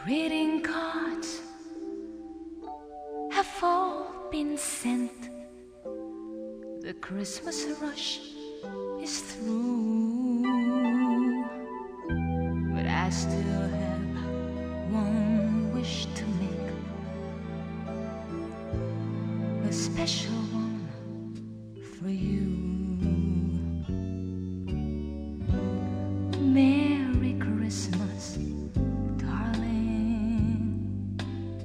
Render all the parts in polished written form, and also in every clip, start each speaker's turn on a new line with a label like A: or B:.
A: Greeting cards have all been sent. The Christmas rush is through, but I still have one wish to make, a special one for you. Merry Christmas, darling.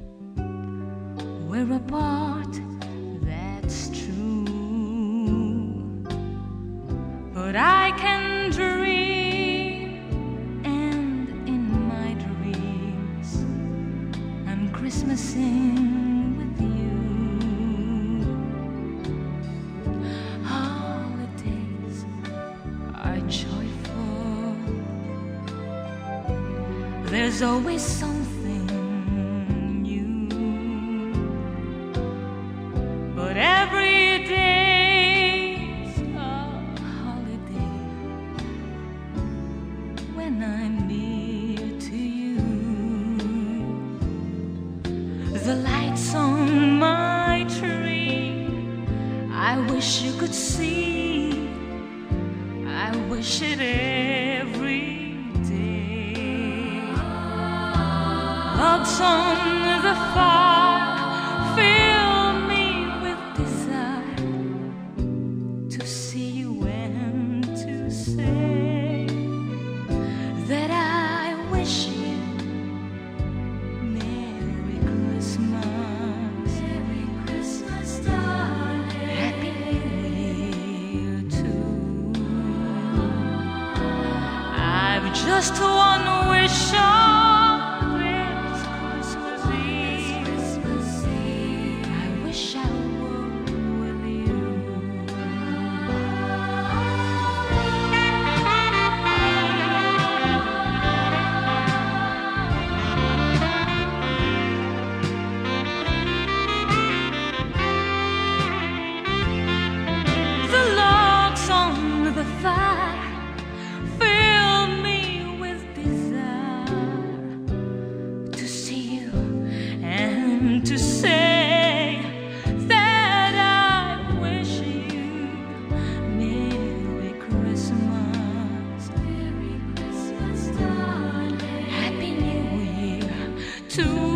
A: We're apart, that's true, but I can dream, and in my dreams I'm Christmasing with you. Holidays are joyful, there's always something new, but every day's a holiday when I'm near to you. The lights on my tree, I wish you could see, I wish it every day. Logs on the fire fill me with desire to see you and to say that I wish you Merry Christmas. Merry Christmas, darling. Happy New Year too. I've just one wish on this Christmas Eve. I wish I were with you. The logs on the fire fill me with desire to see you and to say that I wish you Merry Christmas. Merry Christmas, darling. Happy New Year to